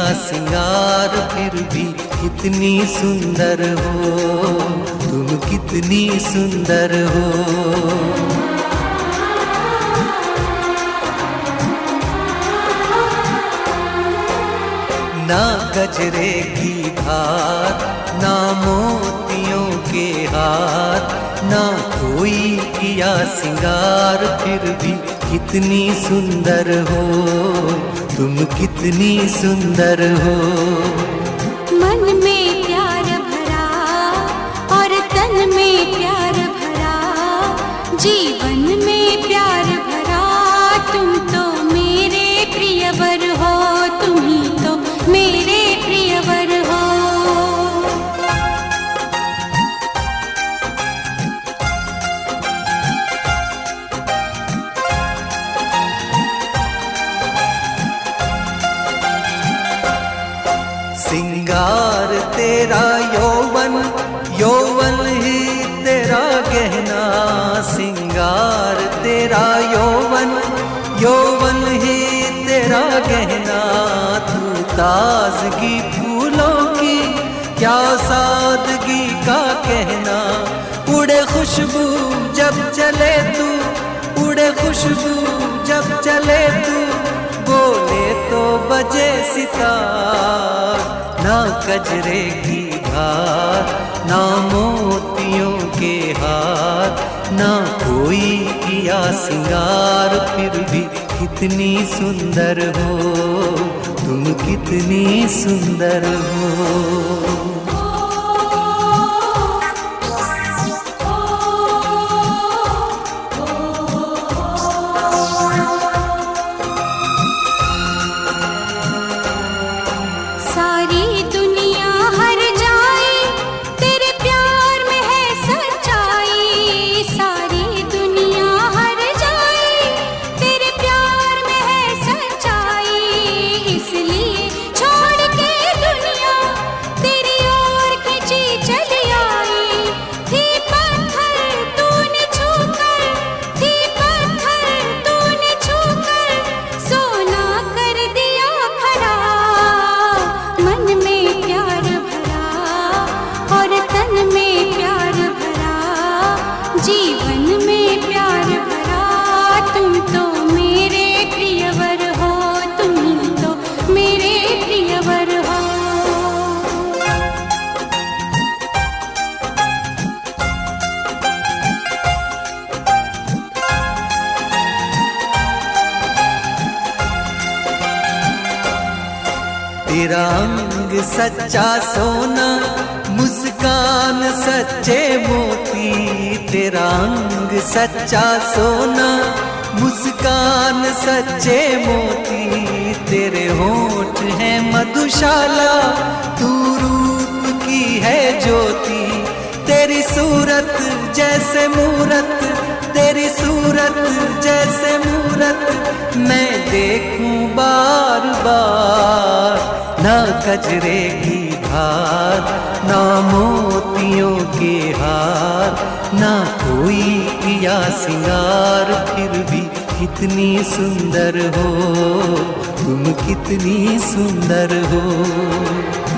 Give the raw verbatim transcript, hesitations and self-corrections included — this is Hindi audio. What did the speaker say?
सिंगार फिर भी कितनी सुंदर हो, तुम कितनी सुंदर हो। ना गजरे की धार, ना मोतियों के हार, ना कोई किया सिंगार फिर भी कितनी सुंदर हो, तुम कितनी सुंदर हो। मन में प्यार भरा और तन में प्यार भरा, जीवन में प्यार भरा, तुम तो मेरे प्रियवर हो, तुम ही तो मेरे प्रियवर हो। सिंगार तेरा यौवन, यौवन ही तेरा गहना, सिंगार तेरा यौवन, यौवन ही तेरा गहना। तू ताजगी फूलों की, क्या सादगी का कहना। उड़े खुशबू जब चले तू, उड़े खुशबू जब चले तू, बोले तो बजे सितार। ना गजरे की धार, ना मोतियों के हार, ना कोई किया सिंगार फिर भी कितनी सुंदर हो, तुम कितनी सुंदर हो। सारी दुनिया हर जाए तेरे प्यार में है सच्चाई, सारी दुनिया हर जाए तेरे प्यार में है सच्चाई। इसलिए छोड़ के दुनिया तेरी ओर खिंची चली आई। थी पत्थर तूने छूकर, थी पत्थर तूने छूकर, सोना कर दिया खरा। मन में प्यार भरा और तन में प्यार भरा, जीवन में प्यार भरा, तुम तो मेरे प्रियवर हो, तुम ही तो मेरे प्रियवर हो। तेरा अंग सच्चा सोना, मुस्कान सच्चे मोती। तेरा अंग सच्चा सोना, मुस्कान सच्चे मोती। तेरे होठ हैं मधुशाला, तू रूप की है ज्योति। तेरी सूरत जैसे मूरत, तेरी सूरत जैसे मूरत, मैं देखूं बार बार। ना गजरे की धार, ना मोतियों के हार, ना कोई किया सिंगार फिर भी कितनी सुंदर हो, तुम कितनी सुंदर हो।